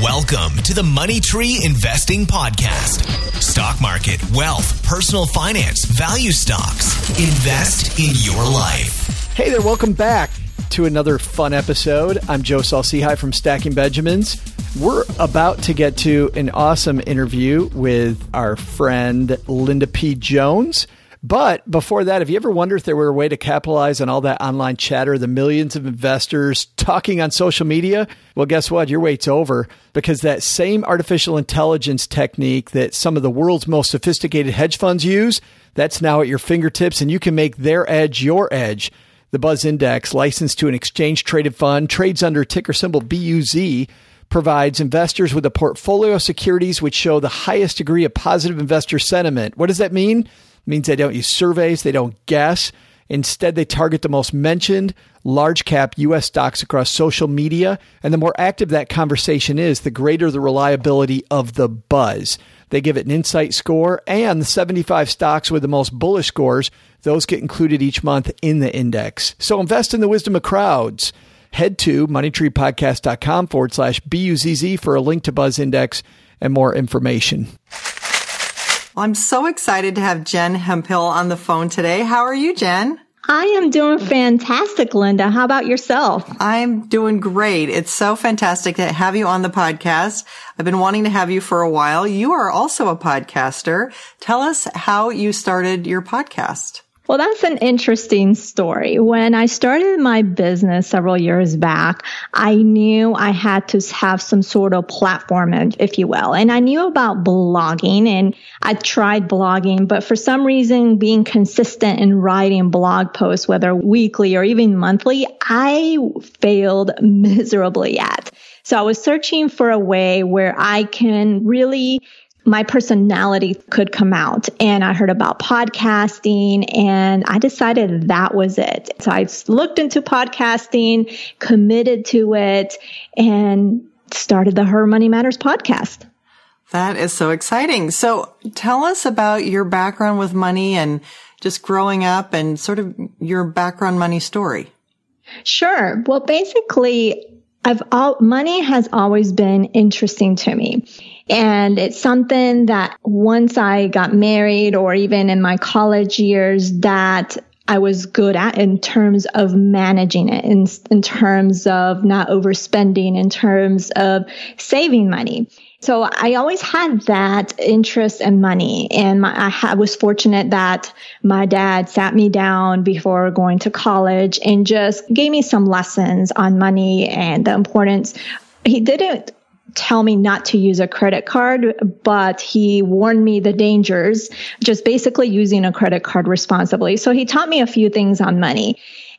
Welcome to the Money Tree Investing Podcast. Stock market, wealth, personal finance, value stocks. Invest in your life. Hey there, welcome back to another fun episode. I'm Joe Saul-Sehy from Stacking Benjamins. We're about to get to an awesome interview with our friend Linda P. Jones. But before that, have you ever wondered if there were a way to capitalize on all that online chatter, the millions of investors talking on social media? Well, guess what? Your wait's over, because that same artificial intelligence technique that some of the world's most sophisticated hedge funds use, that's now at your fingertips, and you can make their edge your edge. The Buzz Index, licensed to an exchange-traded fund, trades under ticker symbol BUZ, provides investors with a portfolio of securities which show the highest degree of positive investor sentiment. What does that mean? It means they don't use surveys, they don't guess. Instead, they target the most mentioned large cap U.S. stocks across social media. And the more active that conversation is, the greater the reliability of the buzz. They give it an insight score, and the 75 stocks with the most bullish scores, those get included each month in the index. So invest in the wisdom of crowds. Head to moneytreepodcast.com/BUZZ for a link to Buzz Index and more information. I'm so excited to have Jen Hemphill on the phone today. How are you, Jen? I am doing fantastic, Linda. How about yourself? I'm doing great. It's so fantastic to have you on the podcast. I've been wanting to have you for a while. You are also a podcaster. Tell us how you started your podcast. Well, that's an interesting story. When I started my business several years back, I knew I had to have some sort of platform, if you will. And I knew about blogging, and I tried blogging, but for some reason, being consistent in writing blog posts, whether weekly or even monthly, I failed miserably at. So I was searching for a way where I can really my personality could come out. And I heard about podcasting, and I decided that was it. So I looked into podcasting, committed to it, and started the Her Money Matters podcast. That is so exciting. So tell us about your background with money and just growing up and sort of your background money story. Sure. Well, basically, money has always been interesting to me. And it's something that once I got married, or even in my college years, that I was good at in terms of managing it, in terms of not overspending, in terms of saving money. So I always had that interest in money. And I was fortunate that my dad sat me down before going to college and just gave me some lessons on money and the importance. He didn't tell me not to use a credit card, but he warned me the dangers, just basically using a credit card responsibly. So he taught me a few things on money.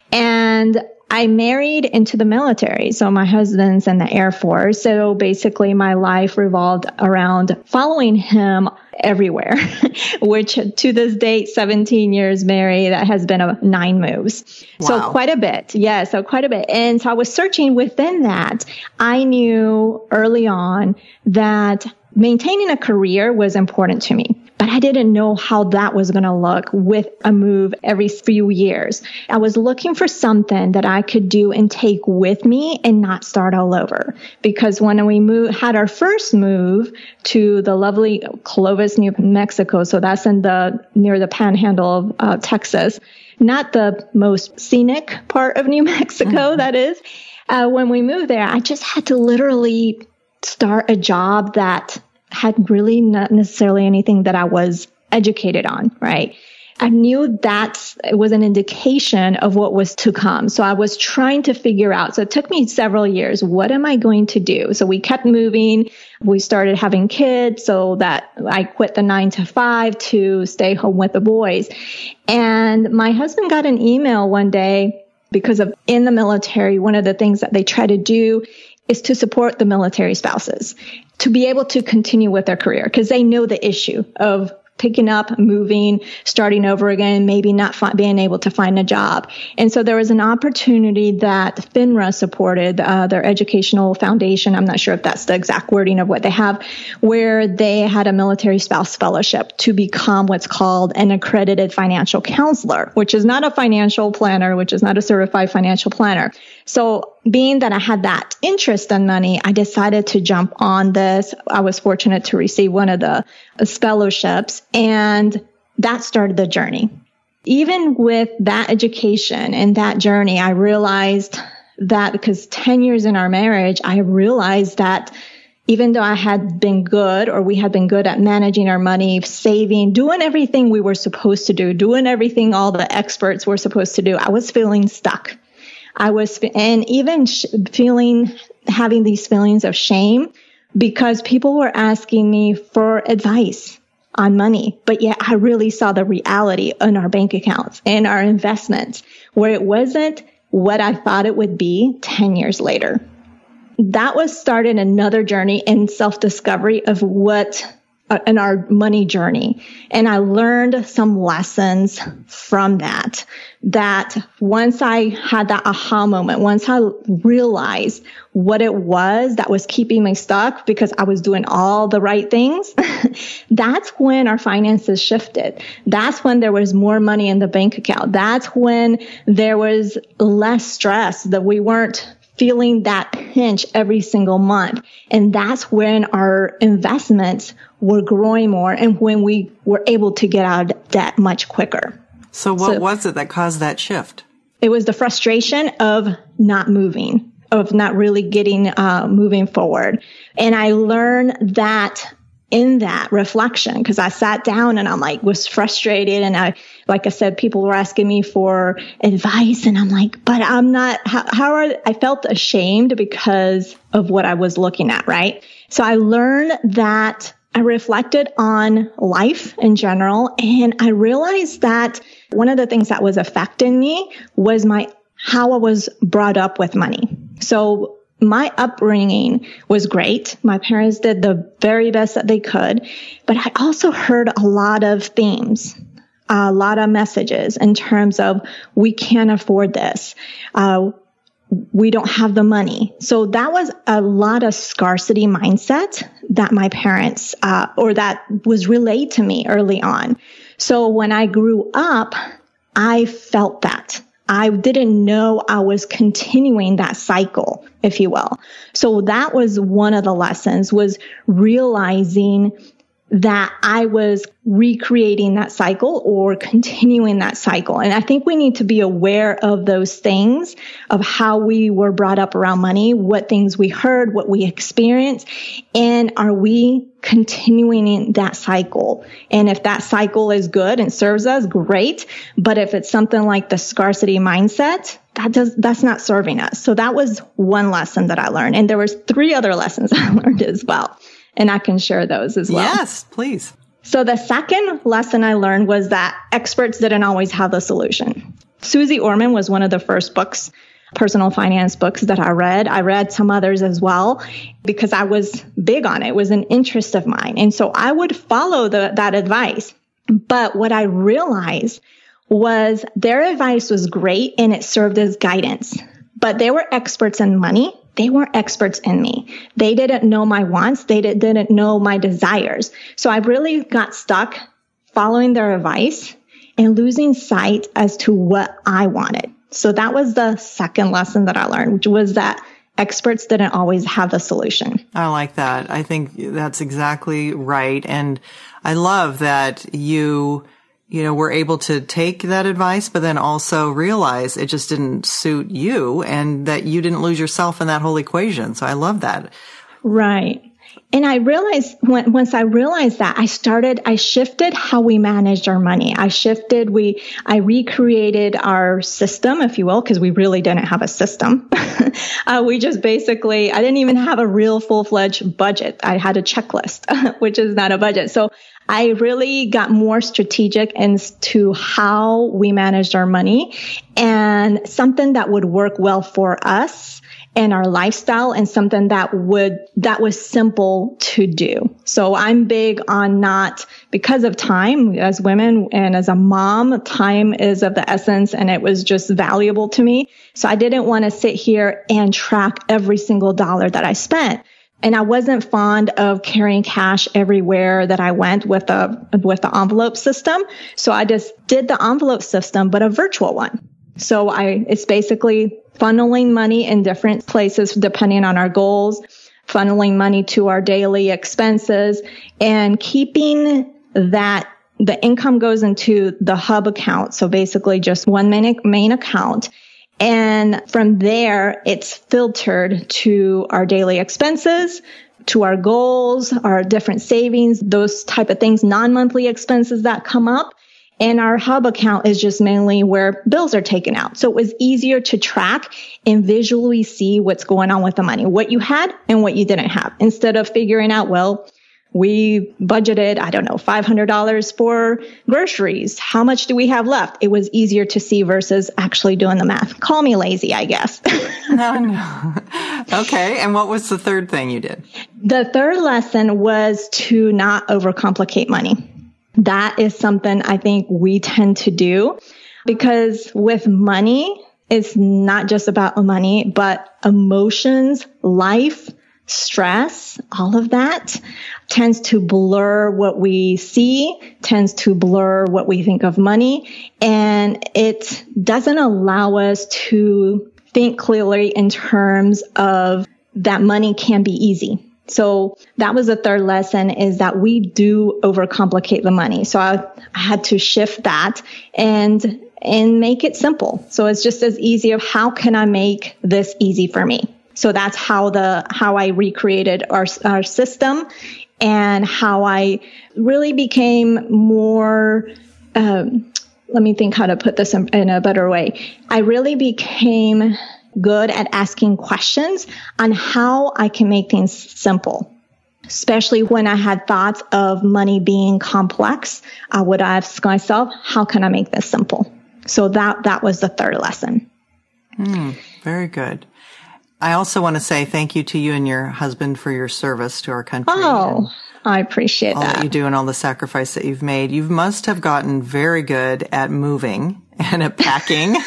And I married into the military. So my husband's in the Air Force. So basically my life revolved around following him everywhere, which to this date, 17 years married, that has been 9 moves. Wow. So quite a bit. Yeah, so quite a bit. And so I was searching within that. I knew early on that maintaining a career was important to me, but I didn't know how that was going to look with a move every few years. I was looking for something that I could do and take with me and not start all over. Because when we had our first move to the lovely Clovis, New Mexico, so that's near the panhandle of Texas, not the most scenic part of New Mexico, that is. When we moved there, I just had to literally start a job that had really not necessarily anything that I was educated on, right? I knew that it was an indication of what was to come. So I was trying to figure out. So it took me several years. What am I going to do? So we kept moving. We started having kids, so that I quit the 9 to 5 to stay home with the boys. And my husband got an email one day because of in the military, one of the things that they try to do is to support the military spouses to be able to continue with their career, because they know the issue of picking up, moving, starting over again, maybe not being able to find a job. And so there was an opportunity that FINRA supported, their educational foundation. I'm not sure if that's the exact wording of what they have, where they had a military spouse fellowship to become what's called an accredited financial counselor, which is not a financial planner, which is not a certified financial planner. So being that I had that interest in money, I decided to jump on this. I was fortunate to receive one of the fellowships, and that started the journey. Even with that education and that journey, I realized that because 10 years in our marriage, I realized that even though I had been good, or we had been good at managing our money, saving, doing everything we were supposed to do, doing everything all the experts were supposed to do, I was feeling stuck. And even having these feelings of shame because people were asking me for advice on money. But yet I really saw the reality in our bank accounts and our investments, where it wasn't what I thought it would be 10 years later. That was starting another journey in self-discovery of in our money journey. And I learned some lessons from that once I had that aha moment, once I realized what it was that was keeping me stuck because I was doing all the right things, that's when our finances shifted. That's when there was more money in the bank account. That's when there was less stress, that we weren't feeling that pinch every single month. And that's when our investments were growing more and when we were able to get out of debt much quicker. So what was it that caused that shift? It was the frustration of not moving, of not really getting moving forward. And I learned that in that reflection, because I sat down and was frustrated. And like I said, people were asking me for advice, and I'm like, but I'm not, I felt ashamed because of what I was looking at, right? So I learned that I reflected on life in general, and I realized that one of the things that was affecting me was how I was brought up with money. So my upbringing was great. My parents did the very best that they could, but I also heard a lot of themes, a lot of messages in terms of, we can't afford this. We don't have the money. So that was a lot of scarcity mindset that my parents, or that was relayed to me early on. So when I grew up, I felt that. I didn't know I was continuing that cycle, if you will. So that was one of the lessons, was realizing that I was recreating that cycle or continuing that cycle. And I think we need to be aware of those things, of how we were brought up around money, what things we heard, what we experienced, and are we continuing in that cycle? And if that cycle is good and serves us, great. But if it's something like the scarcity mindset, that's not serving us. So that was one lesson that I learned. And there was 3 other lessons I learned as well. And I can share those as well. Yes, please. So the second lesson I learned was that experts didn't always have the solution. Susie Orman was one of the first books, personal finance books that I read. I read some others as well because I was big on it. It was an interest of mine. And so I would follow that advice. But what I realized was their advice was great and it served as guidance. But they were experts in money. They weren't experts in me. They didn't know my wants. They didn't know my desires. So I really got stuck following their advice and losing sight as to what I wanted. So that was the second lesson that I learned, which was that experts didn't always have the solution. I like that. I think that's exactly right. And I love that you were able to take that advice, but then also realize it just didn't suit you and that you didn't lose yourself in that whole equation. So I love that. Right. And I realized once I realized that, I shifted how we managed our money. I recreated our system, if you will, because we really didn't have a system. We just basically, I didn't even have a real full-fledged budget. I had a checklist, which is not a budget. So I really got more strategic into how we managed our money, and something that would work well for us and our lifestyle, and something that was simple to do. So I'm big on not, because of time as women and as a mom, time is of the essence, and it was just valuable to me. So I didn't want to sit here and track every single dollar that I spent. And I wasn't fond of carrying cash everywhere that I went with the envelope system. So I just did the envelope system, but a virtual one. So it's basically funneling money in different places depending on our goals, funneling money to our daily expenses, and keeping that the income goes into the hub account. So basically just one main account. And from there, it's filtered to our daily expenses, to our goals, our different savings, those type of things, non-monthly expenses that come up. And our hub account is just mainly where bills are taken out. So it was easier to track and visually see what's going on with the money, what you had and what you didn't have, instead of figuring out, well, we budgeted, I don't know, $500 for groceries. How much do we have left? It was easier to see versus actually doing the math. Call me lazy, I guess. No. Okay. And what was the third thing you did? The third lesson was to not overcomplicate money. That is something I think we tend to do, because with money, it's not just about money, but emotions, life, stress, all of that tends to blur what we see, tends to blur what we think of money, and it doesn't allow us to think clearly in terms of that money can be easy. So that was the third lesson, is that we do overcomplicate the money. So I had to shift that and make it simple. So it's just as easy of how can I make this easy for me? So that's how I recreated our system, and how I really became more, let me think how to put this in a better way. I really became good at asking questions on how I can make things simple. Especially when I had thoughts of money being complex, I would ask myself, how can I make this simple? So that was the third lesson. Very good. I also want to say thank you to you and your husband for your service to our country. Oh, I appreciate all that you do and all the sacrifice that you've made. You must have gotten very good at moving and at packing.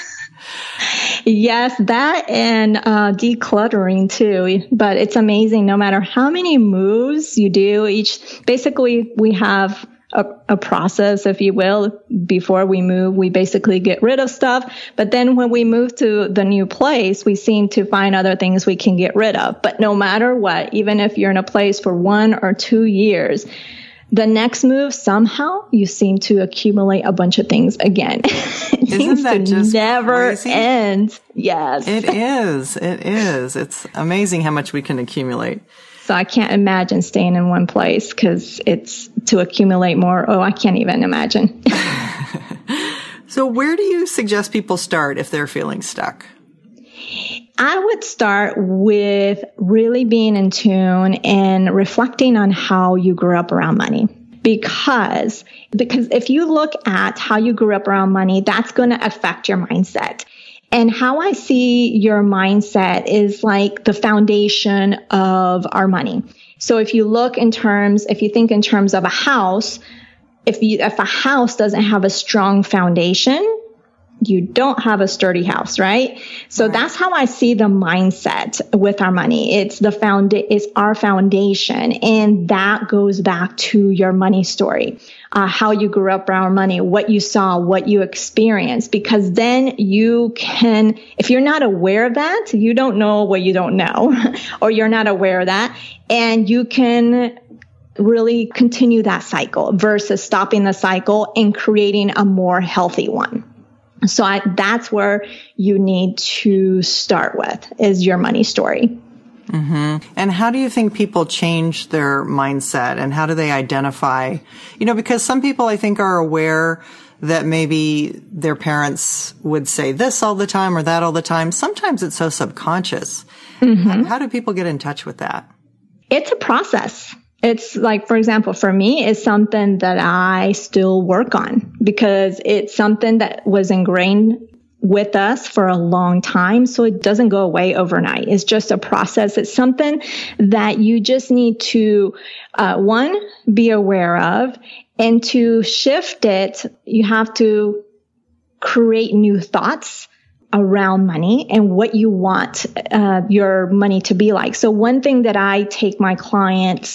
Yes, that and decluttering too. But it's amazing. No matter how many moves you do, basically we have a process, if you will. Before we move, we basically get rid of stuff. But then when we move to the new place, we seem to find other things we can get rid of. But no matter what, even if you're in a place for 1 or 2 years, the next move, somehow you seem to accumulate a bunch of things again. Isn't that just never crazy? End. Yes. It is. It is. It's amazing how much we can accumulate. So I can't imagine staying in one place, because it's to accumulate more. Oh, I can't even imagine. So where do you suggest people start if they're feeling stuck? I would start with really being in tune and reflecting on how you grew up around money. Because if you look at how you grew up around money, that's going to affect your mindset. And how I see your mindset is like the foundation of our money. So if you think in terms of a house, if a house doesn't have a strong foundation, you don't have a sturdy house, right? So that's how I see the mindset with our money. It's our foundation. And that goes back to your money story, how you grew up around money, what you saw, what you experienced, because then you can, if you're not aware of that, you don't know what you don't know, or you're not aware of that, and you can really continue that cycle versus stopping the cycle and creating a more healthy one. So that's where you need to start with, is your money story. Mm-hmm. And how do you think people change their mindset, and how do they identify, because some people I think are aware that maybe their parents would say this all the time or that all the time. Sometimes it's so subconscious. Mm-hmm. How do people get in touch with that? It's a process. It's like, for example, for me, it's something that I still work on, because it's something that was ingrained with us for a long time. So it doesn't go away overnight. It's just a process. It's something that you just need to, one, be aware of, and to shift it, you have to create new thoughts around money and what you want your money to be like. So one thing that I take my clients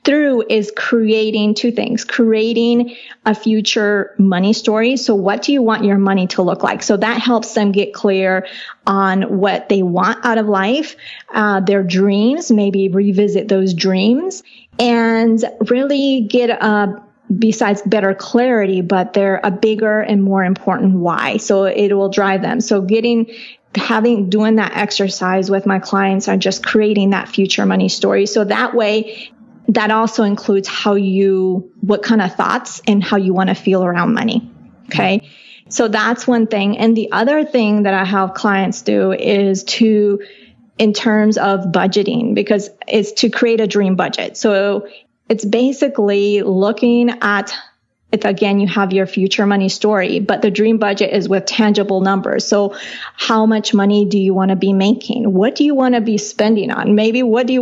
through is creating two things, creating a future money story. So what do you want your money to look like? So that helps them get clear on what they want out of life, their dreams, maybe revisit those dreams and really get besides better clarity, but they're a bigger and more important why. So it will drive them. So doing that exercise with my clients are just creating that future money story. So that way, that also includes what kind of thoughts and how you want to feel around money. Okay. So that's one thing. And the other thing that I have clients do is in terms of budgeting, because it's to create a dream budget. So it's basically looking at, again, you have your future money story, but the dream budget is with tangible numbers. So how much money do you want to be making? What do you want to be spending on? Maybe you like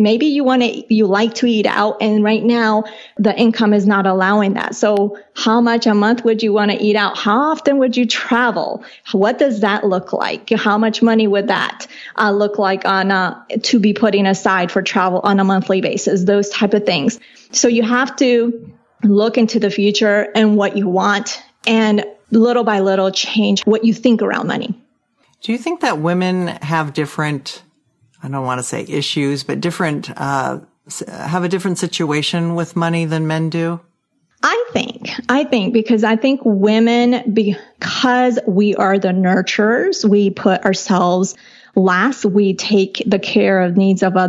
to eat out, and right now the income is not allowing that. So how much a month would you want to eat out? How often would you travel? What does that look like? How much money would that look like to be putting aside for travel on a monthly basis? Those type of things. So you have to look into the future and what you want, and little by little change what you think around money. Do you think that women have different, I don't want to say issues, but have a different situation with money than men do? I think because I think women, because we are the nurturers, we put ourselves last. We take care of the needs of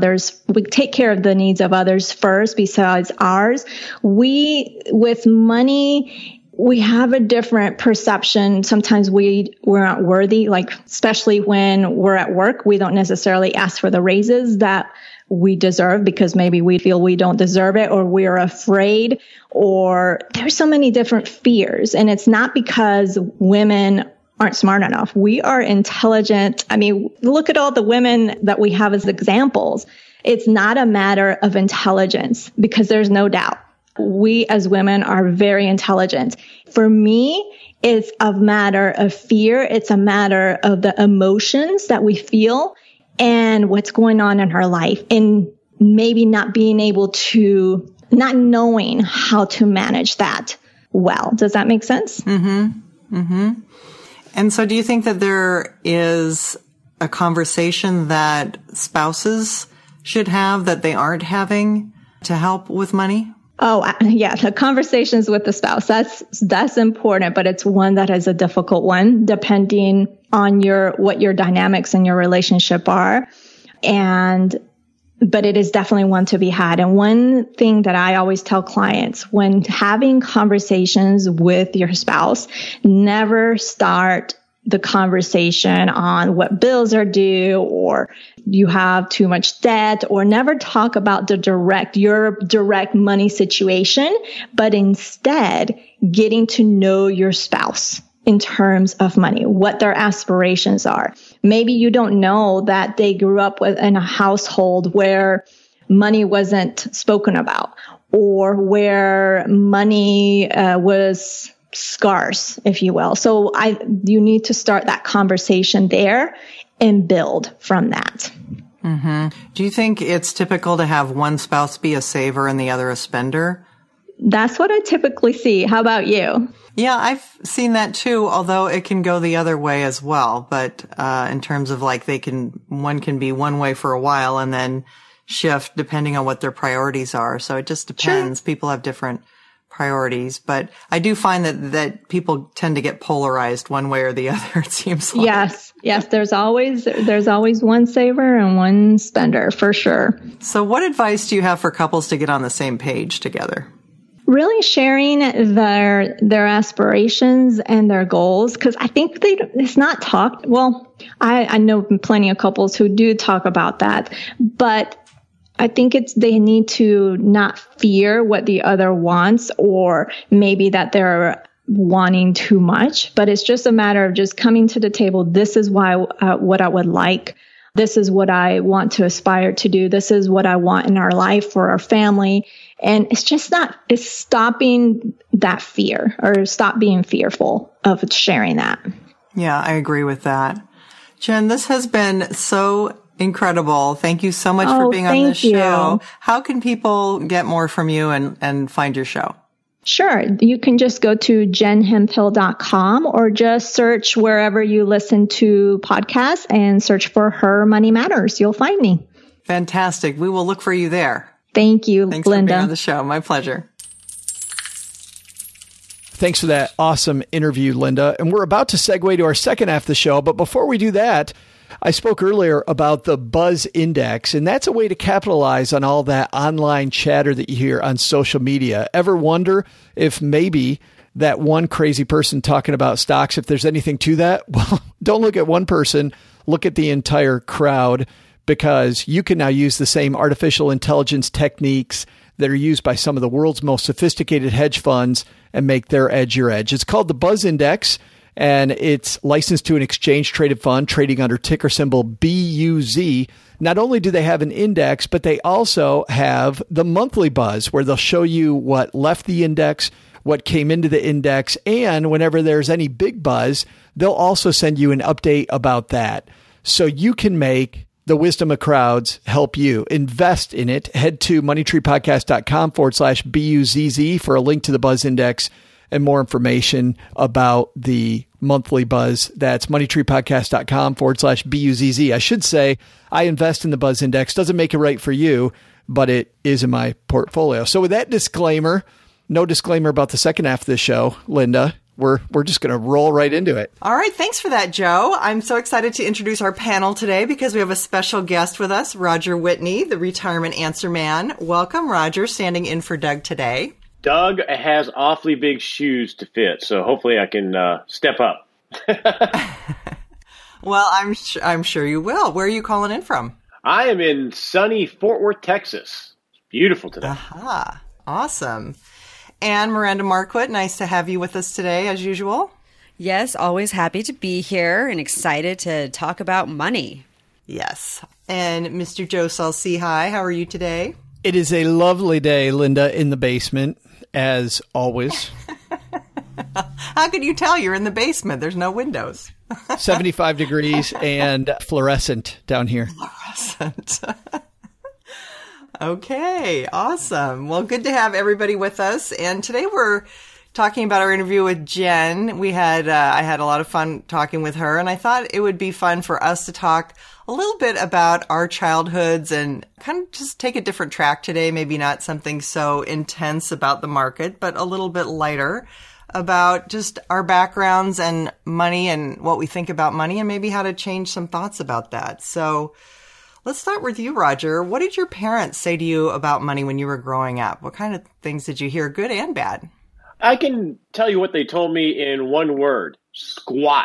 others first besides ours. With money, we have a different perception. Sometimes we're not worthy, especially when we're at work, we don't necessarily ask for the raises that we deserve because maybe we feel we don't deserve it, or we're afraid, or there's so many different fears. And it's not because women aren't smart enough. We are intelligent. I mean, look at all the women that we have as examples. It's not a matter of intelligence, because there's no doubt we as women are very intelligent. For me, it's a matter of fear. It's a matter of the emotions that we feel and what's going on in her life, and maybe not knowing how to manage that well. Does that make sense? Mm-hmm. Mm-hmm. And so do you think that there is a conversation that spouses should have that they aren't having to help with money? Oh, yeah. The conversations with the spouse, that's important, but it's one that is a difficult one, depending on what your dynamics in your relationship are. But it is definitely one to be had. And one thing that I always tell clients when having conversations with your spouse, never start the conversation on what bills are due, or you have too much debt, or never talk about your direct money situation, but instead getting to know your spouse in terms of money, what their aspirations are. Maybe you don't know that they grew up in a household where money wasn't spoken about, or where money was scarce, if you will. So you need to start that conversation there and build from that. Mm-hmm. Do you think it's typical to have one spouse be a saver and the other a spender? That's what I typically see. How about you? Yeah, I've seen that too, although it can go the other way as well. But in terms of one can be one way for a while and then shift depending on what their priorities are. So it just depends. Sure. People have different priorities, but I do find that people tend to get polarized one way or the other, it seems like. Yes. There's always one saver and one spender, for sure. So what advice do you have for couples to get on the same page together? Really sharing their aspirations and their goals, because I think it's not talked. Well, I know plenty of couples who do talk about that, but I think they need to not fear what the other wants, or maybe that they're wanting too much, but it's just a matter of just coming to the table. This is what I would like. This is what I want to aspire to do. This is what I want in our life for our family. And it's stopping that fear, or stop being fearful of sharing that. Yeah, I agree with that. Jen, this has been so Incredible. Thank you so much for being on this show. How can people get more from you and find your show? Sure. You can just go to jenhemphill.com or just search wherever you listen to podcasts and search for Her Money Matters. You'll find me. Fantastic. We will look for you there. Thank you, Thanks Linda. for being on the show. My pleasure. Thanks for that awesome interview, Linda. And we're about to segue to our second half of the show. But before we do that, I spoke earlier about the Buzz Index, and that's a way to capitalize on all that online chatter that you hear on social media. Ever wonder if maybe that one crazy person talking about stocks, if there's anything to that? Well, don't look at one person, look at the entire crowd, because you can now use the same artificial intelligence techniques that are used by some of the world's most sophisticated hedge funds and make their edge your edge. It's called the Buzz Index, and it's licensed to an exchange-traded fund trading under ticker symbol BUZ. Not only do they have an index, but they also have the monthly buzz, where they'll show you what left the index, what came into the index, and whenever there's any big buzz, they'll also send you an update about that. So you can make the wisdom of crowds help you. Invest in it. Head to moneytreepodcast.com/BUZZ for a link to the Buzz Index and more information about the monthly buzz. That's moneytreepodcast.com/BUZZ. I should say I invest in the Buzz Index. Doesn't make it right for you, but it is in my portfolio. So with that disclaimer, no disclaimer about the second half of the show, Linda, we're just going to roll right into it. All right. Thanks for that, Joe. I'm so excited to introduce our panel today because we have a special guest with us, Roger Whitney, the retirement answer man. Welcome, Roger, standing in for Doug today. Doug has awfully big shoes to fit, so hopefully I can step up. Well, I'm sure you will. Where are you calling in from? I am in sunny Fort Worth, Texas. It's beautiful today. Aha. Awesome. And Miranda Marquardt, nice to have you with us today, as usual. Yes, always happy to be here and excited to talk about money. Yes. And Mr. Joe Saul-Sehy, how are you today? It is a lovely day, Linda, in the basement, as always. How could you tell you're in the basement? There's no windows. 75 degrees and fluorescent down here. Fluorescent. Okay, awesome. Well, good to have everybody with us. And today we're talking about our interview with Jen. I had a lot of fun talking with her, and I thought it would be fun for us to talk a little bit about our childhoods and kind of just take a different track today. Maybe not something so intense about the market, but a little bit lighter about just our backgrounds and money and what we think about money and maybe how to change some thoughts about that. So let's start with you, Roger. What did your parents say to you about money when you were growing up? What kind of things did you hear, good and bad? I can tell you what they told me in one word: squat.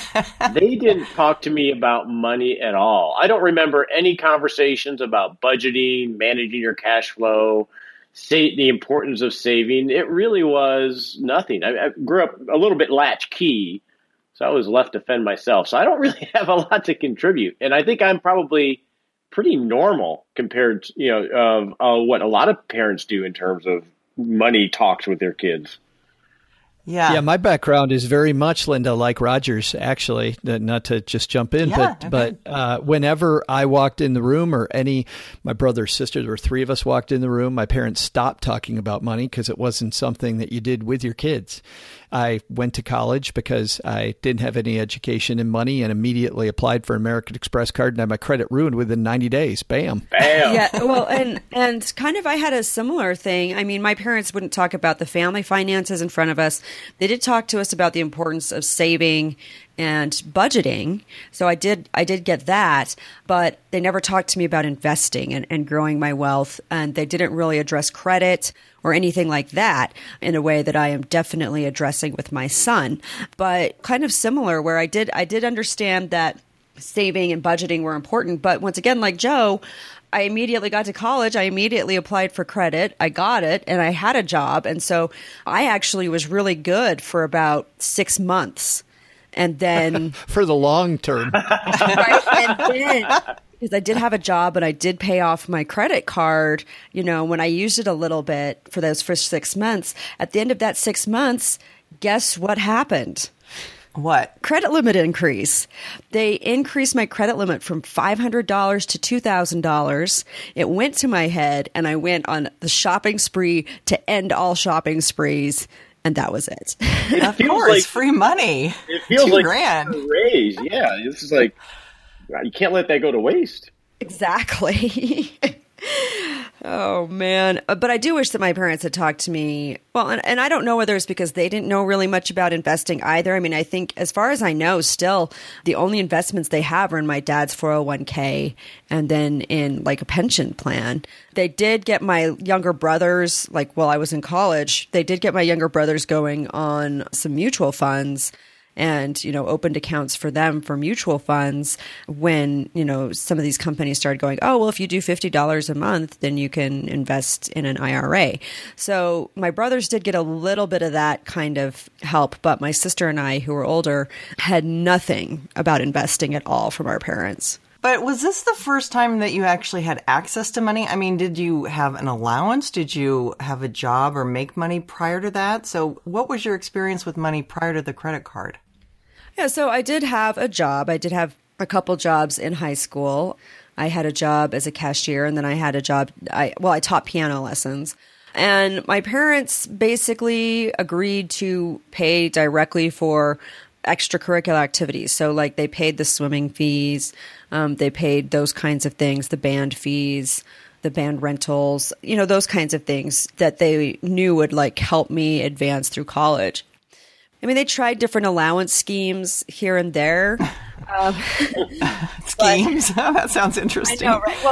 They didn't talk to me about money at all. I don't remember any conversations about budgeting, managing your cash flow, the importance of saving. It really was nothing. I grew up a little bit latchkey, so I was left to fend myself. So I don't really have a lot to contribute. And I think I'm probably pretty normal compared to, what a lot of parents do in terms of money talks with their kids. Yeah, my background is very much, Linda, like Roger's, actually, not to just jump in, but whenever I walked in the room or my brother or sister, there were three of us walked in the room, my parents stopped talking about money because it wasn't something that you did with your kids. I went to college because I didn't have any education in money and immediately applied for an American Express card and had my credit ruined within 90 days. Bam. Bam. Yeah, well, and kind of I had a similar thing. I mean, my parents wouldn't talk about the family finances in front of us. They did talk to us about the importance of saving and budgeting. So I did get that, but they never talked to me about investing and growing my wealth. And they didn't really address credit or anything like that in a way that I am definitely addressing with my son. But kind of similar, where I did understand that saving and budgeting were important. But once again, like Joe, I immediately got to college. I immediately applied for credit. I got it, and I had a job. And so I actually was really good for about 6 months. And then for the long term, right? And then, because I did have a job and I did pay off my credit card, when I used it a little bit for those first 6 months, at the end of that 6 months, guess what happened? What? Credit limit increase. They increased my credit limit from $500 to $2,000. It went to my head, and I went on the shopping spree to end all shopping sprees, and that was it. Of course, like, free money. It feels like $2,000. a raise. Yeah, this is like, you can't let that go to waste. Exactly. Oh, man. But I do wish that my parents had talked to me. Well, and I don't know whether it's because they didn't know really much about investing either. I mean, I think as far as I know, still the only investments they have are in my dad's 401k and then in like a pension plan. They did get my younger brothers, like while I was in college, they did get my younger brothers going on some mutual funds and, opened accounts for them for mutual funds when, some of these companies started going, oh, well, if you do $50 a month, then you can invest in an IRA. So my brothers did get a little bit of that kind of help, but my sister and I, who were older, had nothing about investing at all from our parents. But was this the first time that you actually had access to money? I mean, did you have an allowance? Did you have a job or make money prior to that? So what was your experience with money prior to the credit card? Yeah, so I did have a job. I did have a couple jobs in high school. I had a job as a cashier, and then I had a job, I taught piano lessons. And my parents basically agreed to pay directly for extracurricular activities. So like they paid the swimming fees, they paid those kinds of things, the band fees, the band rentals, those kinds of things that they knew would like help me advance through college. I mean, they tried different allowance schemes here and there. Schemes? That sounds interesting. I know, right?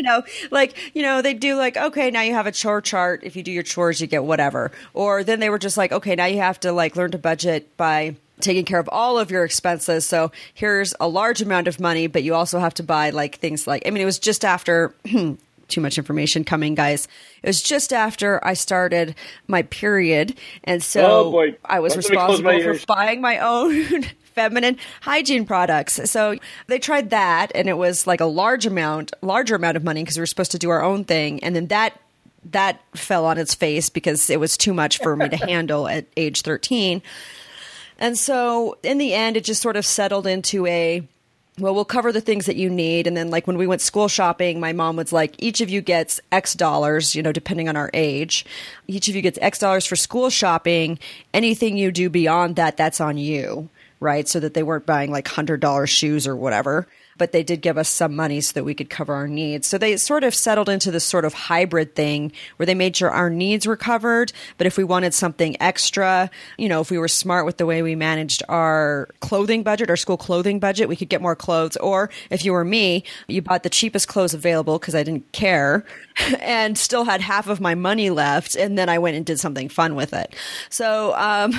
Well, they do like, okay, now you have a chore chart. If you do your chores, you get whatever. Or then they were just like, okay, now you have to like learn to budget by taking care of all of your expenses. So here's a large amount of money, but you also have to buy like things like, I mean, it was just after... Too much information coming, guys. It was just after I started my period. And so I was responsible for buying my own feminine hygiene products. So they tried that, and it was like a larger amount of money because we were supposed to do our own thing. And then that fell on its face because it was too much for me to handle at age 13. And so in the end, it just sort of settled into well, we'll cover the things that you need. And then like when we went school shopping, my mom was like, each of you gets X dollars, depending on our age. Each of you gets X dollars for school shopping. Anything you do beyond that, that's on you, right? So that they weren't buying like $100 shoes or whatever. But they did give us some money so that we could cover our needs. So they sort of settled into this sort of hybrid thing where they made sure our needs were covered. But if we wanted something extra, if we were smart with the way we managed our clothing budget, our school clothing budget, we could get more clothes. Or if you were me, you bought the cheapest clothes available because I didn't care and still had half of my money left. And then I went and did something fun with it. So,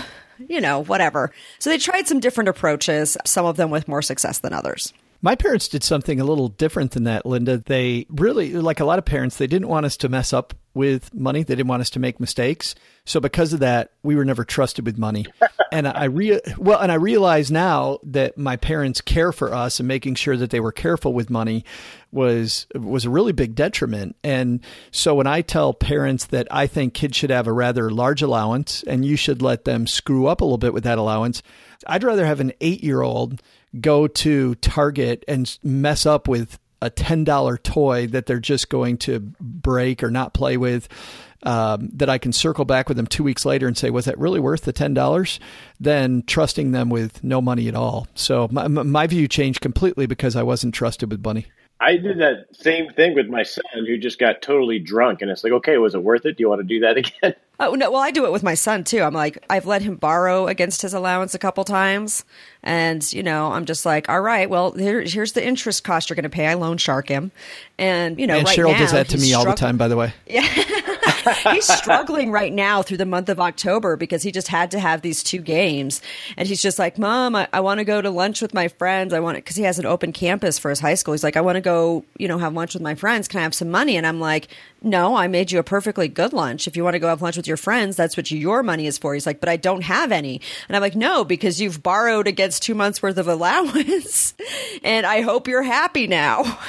whatever. So they tried some different approaches, some of them with more success than others. My parents did something a little different than that, Linda. They really, like a lot of parents, they didn't want us to mess up with money. They didn't want us to make mistakes. So because of that, we were never trusted with money. And I realize now that my parents' care for us and making sure that they were careful with money was a really big detriment. And so when I tell parents that I think kids should have a rather large allowance and you should let them screw up a little bit with that allowance, I'd rather have an 8-year-old go to Target and mess up with a $10 toy that they're just going to break or not play with, that I can circle back with them 2 weeks later and say, was that really worth the $10? Than trusting them with no money at all. So my view changed completely because I wasn't trusted with money. I did that same thing with my son who just got totally drunk. And it's like, okay, was it worth it? Do you want to do that again? Oh, no. Well, I do it with my son, too. I'm like, I've let him borrow against his allowance a couple times. And, I'm just like, all right, well, here's the interest cost you're going to pay. I loan shark him. And, and right Cheryl now, does that to me all the time, by the way. Yeah. He's struggling right now through the month of October because he just had to have these 2 games. And he's just like, Mom, I want to go to lunch with my friends. Because he has an open campus for his high school. He's like, I want to go, have lunch with my friends. Can I have some money? And I'm like, no, I made you a perfectly good lunch. If you want to go have lunch with your friends, that's what your money is for. He's like, but I don't have any. And I'm like, no, because you've borrowed against 2 months worth of allowance. And I hope you're happy now.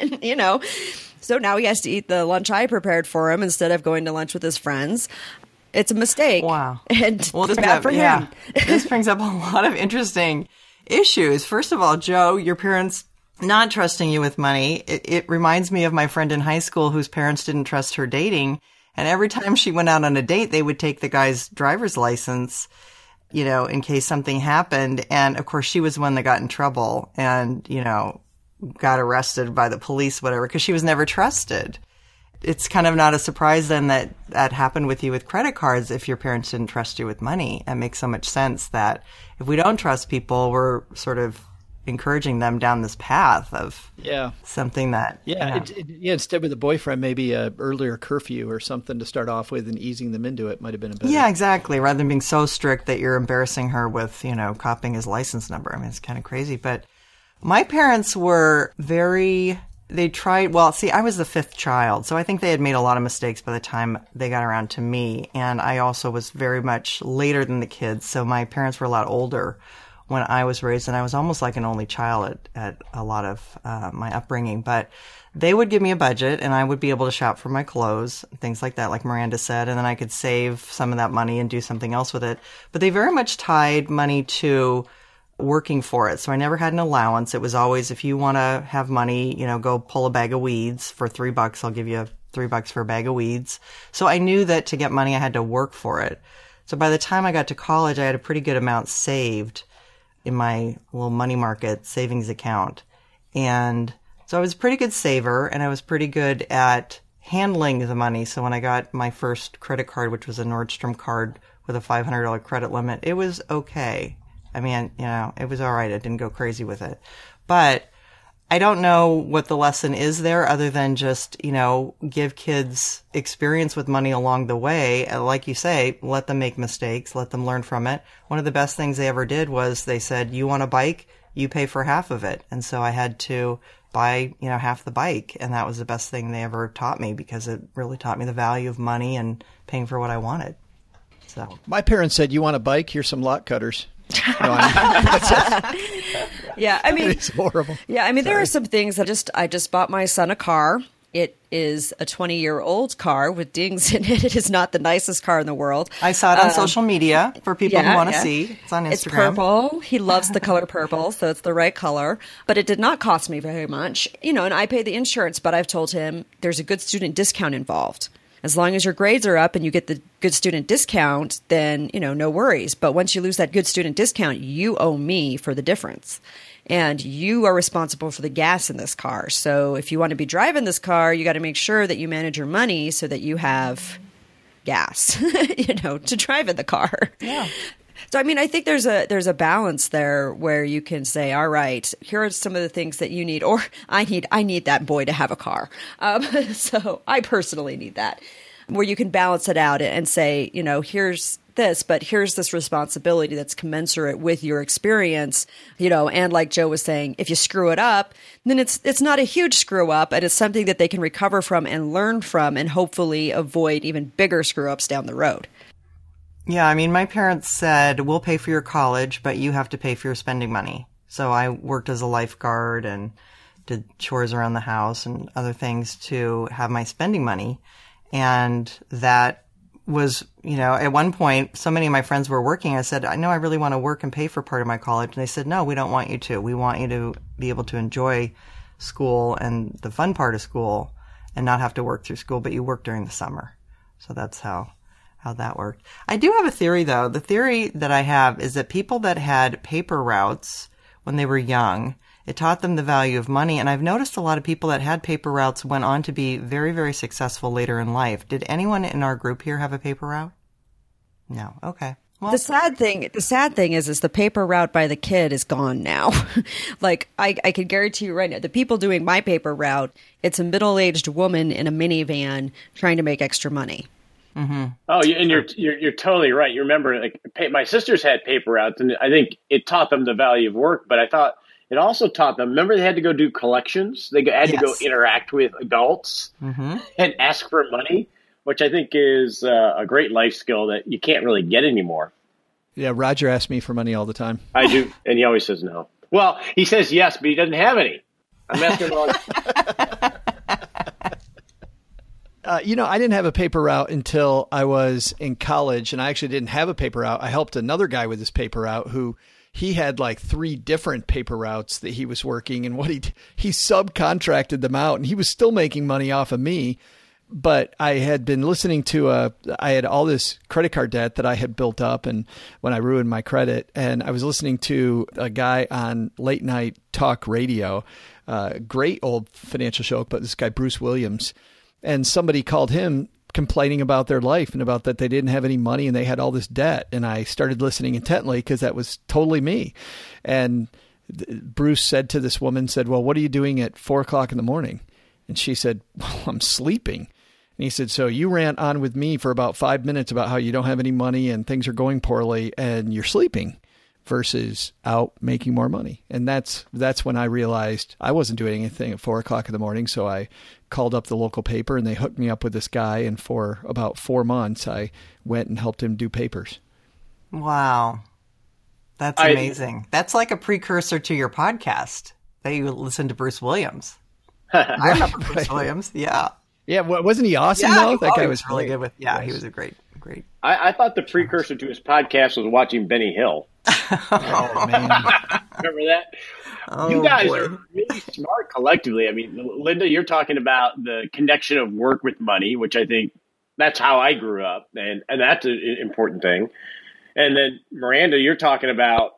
And, so now he has to eat the lunch I prepared for him instead of going to lunch with his friends. It's a mistake. Wow. And it's bad for him. This brings up a lot of interesting issues. First of all, Joe, your parents not trusting you with money. It reminds me of my friend in high school whose parents didn't trust her dating. And every time she went out on a date, they would take the guy's driver's license, you know, in case something happened. And of course, she was one that got in trouble and, you know, got arrested by the police, whatever, because she was never trusted. It's kind of not a surprise then that that happened with you with credit cards if your parents didn't trust you with money. It makes so much sense that if we don't trust people, we're sort of encouraging them down this path of something that instead with a boyfriend, maybe a earlier curfew or something to start off with and easing them into it might have been a better. Yeah, exactly. Rather than being so strict that you're embarrassing her with, you know, copying his license number. I mean, it's kind of crazy. But my parents were they tried, well, see, I was the fifth child, so I think they had made a lot of mistakes by the time they got around to me. And I also was very much later than the kids, so my parents were a lot older when I was raised, and I was almost like an only child at a lot of my upbringing. But they would give me a budget, and I would be able to shop for my clothes, things like that, like Miranda said, and then I could save some of that money and do something else with it. But they very much tied money to working for it. So I never had an allowance. It was always, if you want to have money, you know, go pull a bag of weeds for $3. I'll give you $3 for a bag of weeds. So I knew that to get money, I had to work for it. So by the time I got to college, I had a pretty good amount saved in my little money market savings account. And so I was a pretty good saver, and I was pretty good at handling the money. So when I got my first credit card, which was a Nordstrom card with a $500 credit limit, it was okay. I mean, you know, it was all right. I didn't go crazy with it. But I don't know what the lesson is there other than just, you know, give kids experience with money along the way. Like you say, let them make mistakes, let them learn from it. One of the best things they ever did was they said, you want a bike? You pay for half of it. And so I had to buy, you know, half the bike. And that was the best thing they ever taught me because it really taught me the value of money and paying for what I wanted. So my parents said, you want a bike? Here's some lot cutters. Yeah, I mean, it's horrible. Yeah, I mean, there are some things that I just bought my son a car. It is a 20-year-old car with dings in it. It is not the nicest car in the world. I saw it on social media for people who want to see. It's on Instagram. It's purple. He loves the color purple, so it's the right color. But it did not cost me very much. You know, and I pay the insurance, but I've told him there's a good student discount involved. As long as your grades are up and you get the good student discount, then, you know, no worries. But once you lose that good student discount, you owe me for the difference. And you are responsible for the gas in this car. So if you want to be driving this car, you got to make sure that you manage your money so that you have gas, you know, to drive in the car. Yeah. So, I mean, I think there's a balance there where you can say, all right, here are some of the things that you need, or I need that boy to have a car. So I personally need that, where you can balance it out and say, you know, here's this, but here's this responsibility that's commensurate with your experience, you know, and like Joe was saying, if you screw it up, then it's not a huge screw up, and it's something that they can recover from and learn from and hopefully avoid even bigger screw ups down the road. Yeah, I mean, my parents said, we'll pay for your college, but you have to pay for your spending money. So I worked as a lifeguard and did chores around the house and other things to have my spending money. And that was, you know, at one point, so many of my friends were working. I said, I know I really want to work and pay for part of my college. And they said, no, we don't want you to. We want you to be able to enjoy school and the fun part of school and not have to work through school, but you work during the summer. So that's how that worked. I do have a theory, though. The theory that I have is that people that had paper routes when they were young, it taught them the value of money. And I've noticed a lot of people that had paper routes went on to be very, very successful later in life. Did anyone in our group here have a paper route? No. Okay. Well, the sad thing is the paper route by the kid is gone now. Like I can guarantee you right now, the people doing my paper route, it's a middle-aged woman in a minivan trying to make extra money. Mm-hmm. Oh, and you're totally right. You remember, like, my sisters had paper routes, and I think it taught them the value of work. But I thought it also taught them. Remember, they had to go do collections. They had to go interact with adults and ask for money, which I think is a great life skill that you can't really get anymore. Yeah, Roger asks me for money all the time. I do, and he always says no. Well, he says yes, but he doesn't have any. I'm asking him all. I didn't have a paper route until I was in college, and I actually didn't have a paper route. I helped another guy with his paper route who he had like 3 different paper routes that he was working, and he subcontracted them out, and he was still making money off of me. But I had been listening to I had all this credit card debt that I had built up, and when I ruined my credit, and I was listening to a guy on late night talk radio, great old financial show, but this guy, Bruce Williams, and somebody called him complaining about their life and about that they didn't have any money and they had all this debt. And I started listening intently because that was totally me. And Bruce said to this woman, well, what are you doing at 4:00 in the morning? And she said, well, I'm sleeping. And he said, so you rant on with me for about 5 minutes about how you don't have any money and things are going poorly and you're sleeping versus out making more money. And that's when I realized I wasn't doing anything at 4:00 in the morning. So I called up the local paper and they hooked me up with this guy. And for about 4 months, I went and helped him do papers. Wow. That's amazing. That's like a precursor to your podcast that you listen to Bruce Williams. I remember Bruce Williams. Yeah. Yeah. Wasn't he awesome though? That guy was really good with, he was a great. I thought the precursor to his podcast was watching Benny Hill. Oh, man. Remember that? Oh, you guys boy. are really smart collectively. I mean, Linda, you're talking about the connection of work with money, which I think that's how I grew up. And that's an important thing. And then Miranda, you're talking about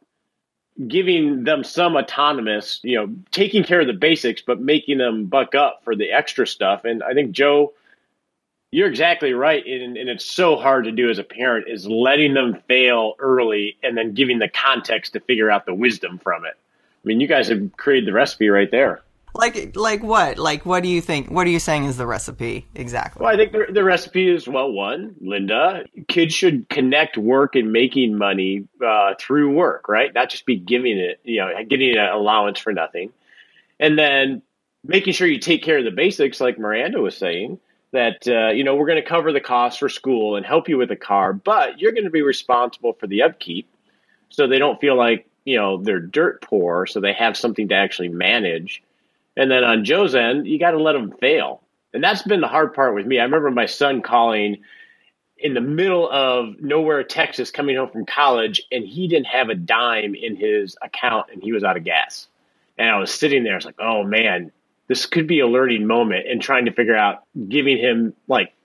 giving them some autonomous, taking care of the basics, but making them buck up for the extra stuff. And I think, Joe, you're exactly right. And it's so hard to do as a parent is letting them fail early and then giving the context to figure out the wisdom from it. I mean, you guys have created the recipe right there. Like what? Like, what do you think? What are you saying is the recipe exactly? Well, I think the recipe is, one, Linda, kids should connect work and making money through work, right? Not just be giving it, getting an allowance for nothing. And then making sure you take care of the basics, like Miranda was saying, that, we're going to cover the costs for school and help you with a car, but you're going to be responsible for the upkeep so they don't feel like, they're dirt poor, so they have something to actually manage. And then on Joe's end, you got to let them fail. And that's been the hard part with me. I remember my son calling in the middle of nowhere, Texas, coming home from college, and he didn't have a dime in his account, and he was out of gas. And I was sitting there, I was like, oh, man, this could be a learning moment, and trying to figure out giving him like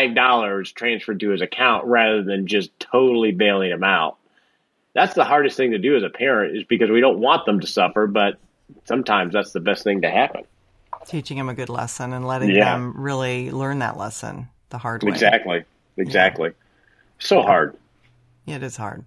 $5 transferred to his account rather than just totally bailing him out. That's the hardest thing to do as a parent, is because we don't want them to suffer, but sometimes that's the best thing to happen. Teaching them a good lesson and letting them really learn that lesson the hard way. Exactly. Yeah. So hard. Yeah, it is hard.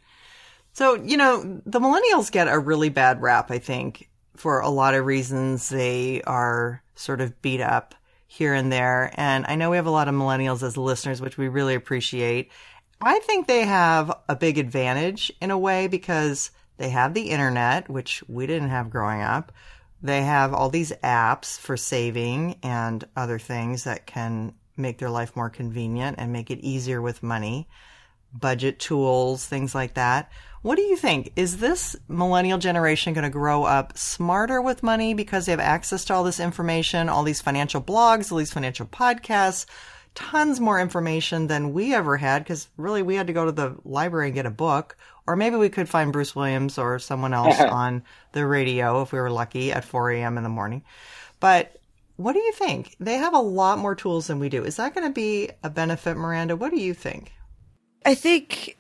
So, the millennials get a really bad rap, I think, for a lot of reasons. They are sort of beat up here and there. And I know we have a lot of millennials as listeners, which we really appreciate. I think they have a big advantage in a way because they have the internet, which we didn't have growing up. They have all these apps for saving and other things that can make their life more convenient and make it easier with money, budget tools, things like that. What do you think? Is this millennial generation going to grow up smarter with money because they have access to all this information, all these financial blogs, all these financial podcasts, tons more information than we ever had? Because really we had to go to the library and get a book. Or maybe we could find Bruce Williams or someone else on the radio if we were lucky at 4 a.m. in the morning. But what do you think? They have a lot more tools than we do. Is that going to be a benefit, Miranda? What do you think? I think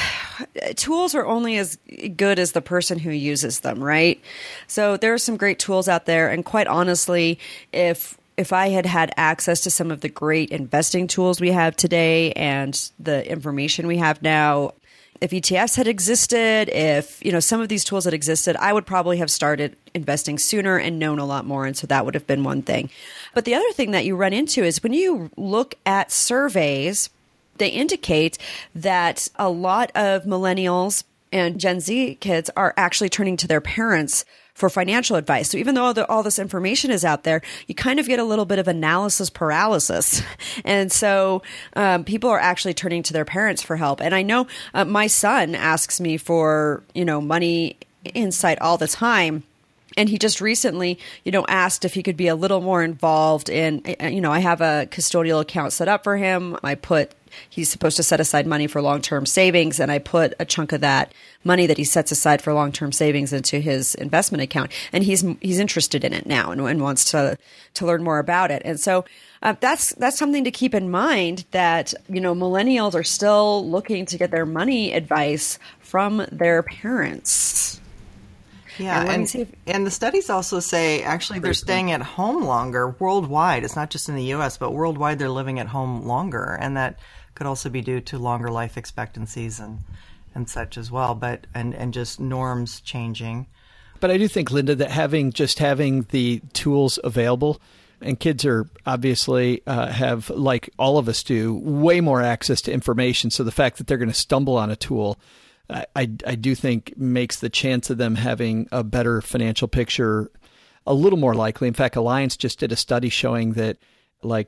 tools are only as good as the person who uses them, right? So there are some great tools out there. And quite honestly, if I had access to some of the great investing tools we have today and the information we have now, if ETFs had existed, if, some of these tools had existed, I would probably have started investing sooner and known a lot more. And so that would have been one thing. But the other thing that you run into is when you look at surveys, they indicate that a lot of millennials and Gen Z kids are actually turning to their parents for financial advice. So even though all this information is out there, you kind of get a little bit of analysis paralysis. And so people are actually turning to their parents for help. And I know my son asks me for, money insight all the time. And he just recently, asked if he could be a little more involved in, I have a custodial account set up for him. He's supposed to set aside money for long-term savings, and I put a chunk of that money that he sets aside for long-term savings into his investment account. And he's interested in it now and wants to learn more about it. And so that's something to keep in mind, that, millennials are still looking to get their money advice from their parents. Yeah, and the studies also say actually they're staying at home longer worldwide. It's not just in the U.S., but worldwide they're living at home longer, and that could also be due to longer life expectancies and such as well. But and just norms changing. But I do think, Linda, that having the tools available, and kids are obviously have, like all of us do, way more access to information. So the fact that they're going to stumble on a tool, I do think makes the chance of them having a better financial picture a little more likely. In fact, Alliance just did a study showing that like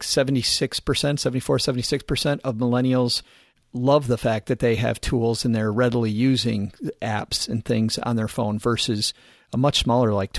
76% of millennials love the fact that they have tools and they're readily using apps and things on their phone, versus a much smaller, like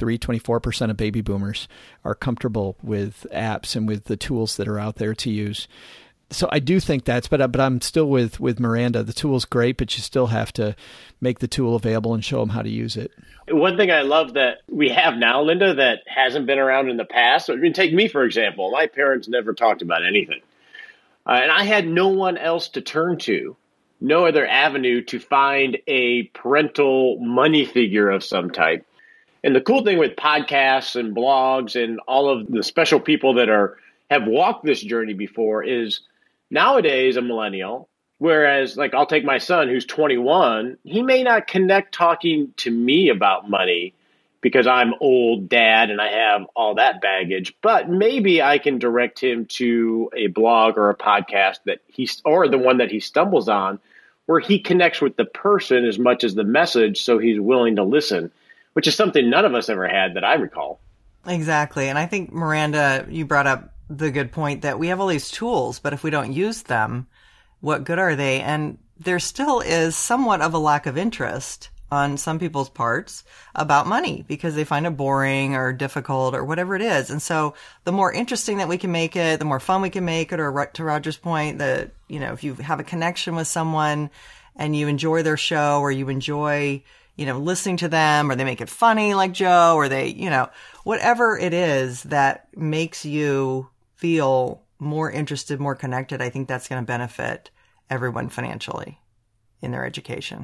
24% of baby boomers are comfortable with apps and with the tools that are out there to use. So I do think but I'm still with Miranda. The tool's great, but you still have to make the tool available and show them how to use it. One thing I love that we have now, Linda, that hasn't been around in the past. I mean, take me, for example. My parents never talked about anything. And I had no one else to turn to, no other avenue to find a parental money figure of some type. And the cool thing with podcasts and blogs and all of the special people that have walked this journey before is nowadays a millennial, whereas like I'll take my son who's 21, he may not connect talking to me about money because I'm old dad and I have all that baggage, but maybe I can direct him to a blog or a podcast or the one that he stumbles on, where he connects with the person as much as the message, so he's willing to listen, which is something none of us ever had that I recall. Exactly. And I think, Miranda, you brought up the good point that we have all these tools, but if we don't use them, what good are they? And there still is somewhat of a lack of interest on some people's parts about money because they find it boring or difficult or whatever it is. And so the more interesting that we can make it, the more fun we can make it, or to Roger's point, that, if you have a connection with someone and you enjoy their show, or you enjoy, listening to them, or they make it funny like Joe, or they, whatever it is that makes you feel more interested, more connected, I think that's going to benefit everyone financially in their education.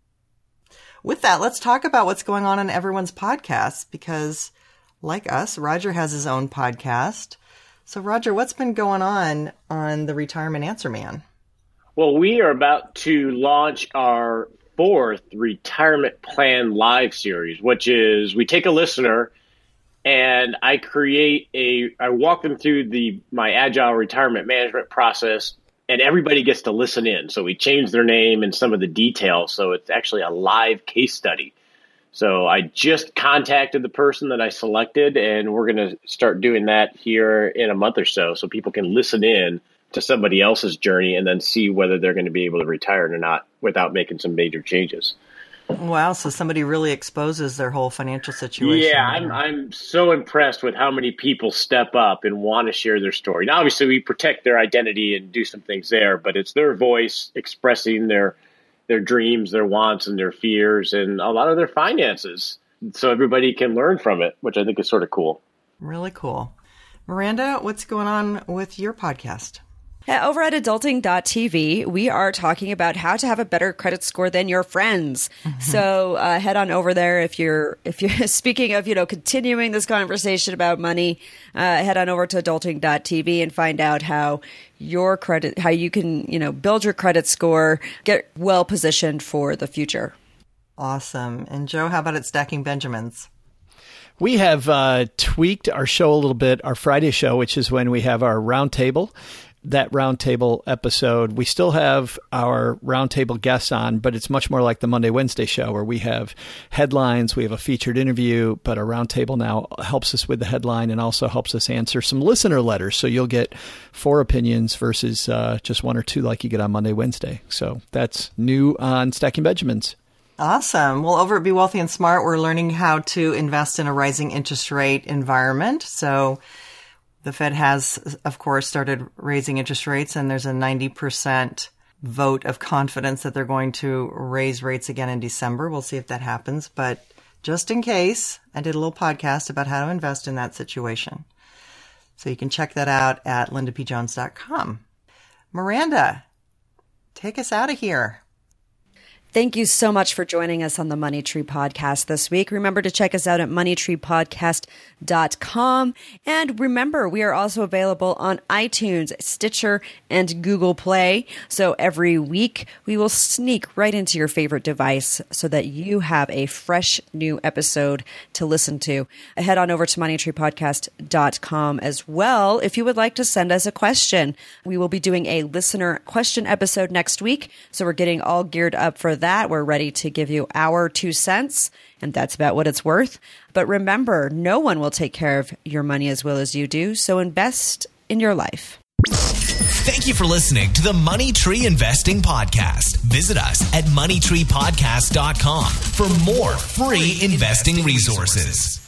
With that, let's talk about what's going on in everyone's podcasts, because like us, Roger has his own podcast. So Roger, what's been going on the Retirement Answer Man? Well, we are about to launch our 4th Retirement Plan Live series, which is we take a listener and I walk them through my Agile retirement management process, and everybody gets to listen in. So we change their name and some of the details. So it's actually a live case study. So I just contacted the person that I selected, and we're going to start doing that here in a month or so people can listen in to somebody else's journey and then see whether they're going to be able to retire or not without making some major changes. Wow. So somebody really exposes their whole financial situation. Yeah, I'm so impressed with how many people step up and want to share their story. Now, obviously, we protect their identity and do some things there, but it's their voice expressing their dreams, their wants, and their fears, and a lot of their finances. So everybody can learn from it, which I think is sort of cool. Really cool. Miranda, what's going on with your podcast? Over at adulting.tv, we are talking about how to have a better credit score than your friends. Mm-hmm. So head on over there if you're speaking of, continuing this conversation about money, head on over to adulting.tv and find out how you can, build your credit score, get well positioned for the future. Awesome. And Joe, how about at Stacking Benjamins? We have tweaked our show a little bit, our Friday show, which is when we have our roundtable. That roundtable episode, we still have our roundtable guests on, but it's much more like the Monday, Wednesday show where we have headlines, we have a featured interview, but our roundtable now helps us with the headline and also helps us answer some listener letters. So you'll get 4 opinions versus just 1 or 2 like you get on Monday, Wednesday. So that's new on Stacking Benjamins. Awesome. Well, over at Be Wealthy and Smart, we're learning how to invest in a rising interest rate environment. So the Fed has, of course, started raising interest rates, and there's a 90% vote of confidence that they're going to raise rates again in December. We'll see if that happens. But just in case, I did a little podcast about how to invest in that situation. So you can check that out at lindapjones.com. Miranda, take us out of here. Thank you so much for joining us on the Money Tree Podcast this week. Remember to check us out at moneytreepodcast.com. And remember, we are also available on iTunes, Stitcher, and Google Play. So every week, we will sneak right into your favorite device so that you have a fresh new episode to listen to. Head on over to moneytreepodcast.com as well if you would like to send us a question. We will be doing a listener question episode next week. So we're getting all geared up for that. We're ready to give you our 2 cents, and that's about what it's worth. But remember, no one will take care of your money as well as you do, so invest in your life. Thank you for listening to the Money Tree Investing Podcast. Visit us at moneytreepodcast.com for more free investing resources.